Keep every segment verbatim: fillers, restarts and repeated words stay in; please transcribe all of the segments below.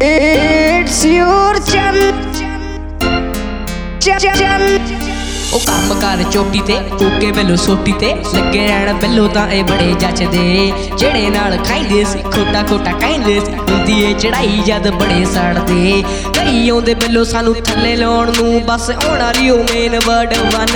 It's your chance. ਉਹ ਕੰਮ ਕਰ ਚੋਟੀ ਤੇ ਕੋਕੇ ਬੈਲੋ ਸੋਟੀ ਤੇ ਲੱਗੇ ਰਹਿਣ ਬੈਲੋ ਤਾਂ ਇਹ ਬੜੇ ਜੱਚਦੇ ਜਿਹੜੇ ਨਾਲ ਖਾਈਂਦੇ ਸੀ ਖੋਟਾ ਖੋਟਾ ਕਹਿੰਦੇ ਸੀ ਹੁੰਦੀ ਏ ਚੜਾਈ ਜਦ ਬੜੇ ਸੜਦੇ ਕਈ ਆਉਂਦੇ ਬੈਲੋ ਸਾਨੂੰ ਥੱਲੇ ਲਾਉਣ ਨੂੰ ਬਸ ਆਉਣ ਵਾਲੀ ਉਹ ਮੇਨ ਵਰਡ ਵਨ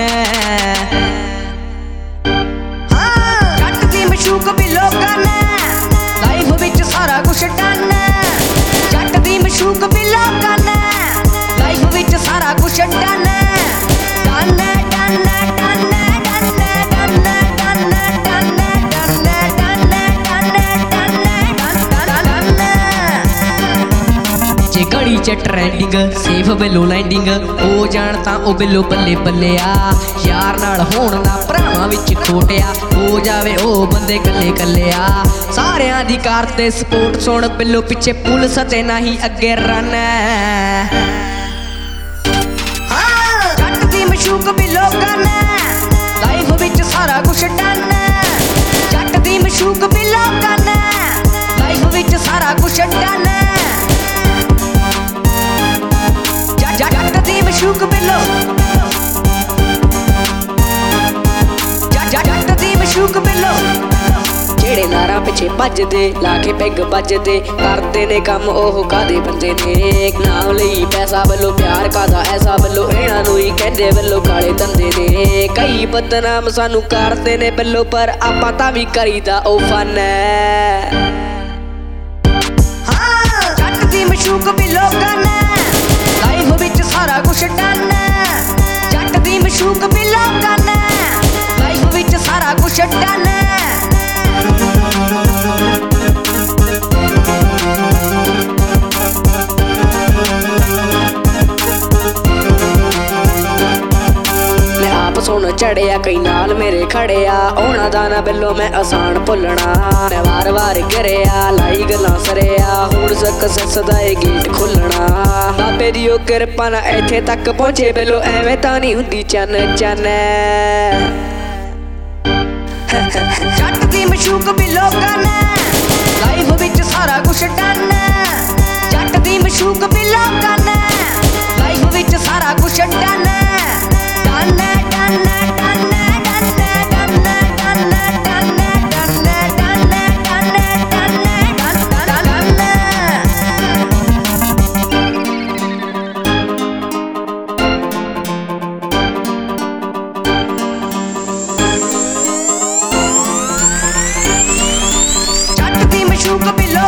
ਹਾਂ ਜੱਟ ਦੀ ਮਸ਼ੂਕ ਵੀ ਲੋਕਾਂ ਨੇ ਲਾਈਫ ਵਿੱਚ ਸਾਰਾ ਕੁਛ ਡਨ ਜੱਟ ਦੀ ਮਸ਼ੂਕ ਵੀ ਲੋਕਾਂ ਨੇ ਲਾਈਫ ਵਿੱਚ ਸਾਰਾ ਕੁਛ ਡਨ ਜੇ ਘੜੀ ਚ ਟ੍ਰੈਂਡਿੰਗ ਸੇਫ ਬੈਲੋ ਲੈਂਡਿੰਗ ਉਹ ਜਾਣ ਤਾਂ ਉਹ ਬੈਲੋ ਬੱਲੇ ਬੱਲੇ ਆ ਯਾਰ ਨਾਲ ਹੋਣ ਨਾ ਭਰਾਵਾਂ ਵਿੱਚ ਖੋਟਿਆ ਹੋ ਜਾਵੇ ਉਹ ਬੰਦੇ ਕੱਲੇ ਕੱਲੇ ਆ ਸਾਰਿਆਂ ਦੀ ਕਾਰ ਤੇ ਸਪੋਰਟ ਸੁਣ ਬੈਲੋ ਪਿੱਛੇ ਪੁਲਿਸ ਤੇ ਨਹੀਂ ਅੱਗੇ ਰਨ ਮਸ਼ੂਕ ਵੀ ਲੋਕਾਂ ਨੇ ਲਾਈਫ ਵਿੱਚ ਸਾਰਾ ਕੁਛ ਡਨ ਜੱਟ ਦੀ ਮਸ਼ੂਕ ਵੀ ਲੋਕਾਂ ਨੇ ਲਾਈਫ ਵਿੱਚ ਸਾਰਾ ਕੁਛ ਡਨ ਜੱਟ ਦੀ ਮਸ਼ੂਕ ਵੀ ਲੋ ਜੱਟ ਦੀ ਮਸ਼ੂਕ ਵੀ ਲੋ ਜਿਹੜੇ ਨਾਰਾਂ ਪਿੱਛੇ ਭੱਜਦੇ ਲਾ ਕੇ ਪੈਗ ਵੱਜਦੇ ਕਰਦੇ ਨੇ ਕੰਮ ਉਹ ਕਾਦੇ ਬੰਦੇ ਨੇ ਨਾਮ ਲਈ ਪੈਸਾ ਵੱਲੋਂ ਪਿਆਰ ਕਾਦਾ ਐਸਾ ਵੱਲੋਂ ਇਹਨਾਂ ਨੂੰ ਹੀ ਕਹਿੰਦੇ ਵੱਲੋਂ ਕਾਲੇ ਧੰਦੇ ਨੇ ਕਈ ਬਦਨਾਮ ਸਾਨੂੰ ਕਰਦੇ ਨੇ ਵੱਲੋਂ ਪਰ ਆਪਾਂ ਤਾਂ ਵੀ ਕਰੀਦਾ ਉਹ ਫਨ ਹਾਂ ਜੱਟ ਦੀ ਮਸ਼ੂਕ ਵੀ ਲੋਕਾਂ ਨੇ ਲਾਈਫ ਵਿੱਚ ਸਾਰਾ ਕੁਛ ਡਨ ਜੱਟ ਦੀ ਮਸ਼ੂਕ ਵੀ ਲੋਕਾਂ ਨੇ ਲਾਈਫ ਵਿੱਚ ਸਾਰਾ ਕੁਛ ਡਨ ਸੁਣ ਚੜਿਆ ਕਈ ਨਾਲ ਮੇਰੇ ਖੜਿਆ ਉਹਨਾਂ ਦਾ ਨਾ ਬੈਲੋ ਮੈਂ ਆਸਾਨ ਭੁੱਲਣਾ ਮੈਂ ਵਾਰ ਵਾਰ ਗਿਰਿਆ ਲਾਈ ਗੱਲਾਂ ਸਰਿਆ ਹੁਣ ਸਕਸੈਸ ਦਾ ਇਹ ਗੇਟ ਖੁੱਲਣਾ ਬਾਬੇ ਦੀ ਉਹ ਕਿਰਪਾ ਨਾਲ ਇੱਥੇ ਤੱਕ ਪਹੁੰਚੇ ਬੈਲੋ ਐਵੇਂ ਤਾਂ ਨਹੀਂ ਹੁੰਦੀ ਚੰਨ ਚੰਨ ਜੱਟ ਦੀ ਮਸ਼ੂਕ ਵੀ ਲੋਕਾਂ ਨੇ ਲਾਈਫ ਵਿੱਚ ਸਾਰਾ ਕੁਛ ਡਨ ਜੱਟ ਦੀ ਮਸ਼ੂਕ ਵੀ ਲੋਕਾਂ ਨੇ ਲਾਈਫ ਵਿੱਚ ਸਾਰਾ ਕੁਛ ਡਨ ਮਸ਼ੂਕ ਵੀ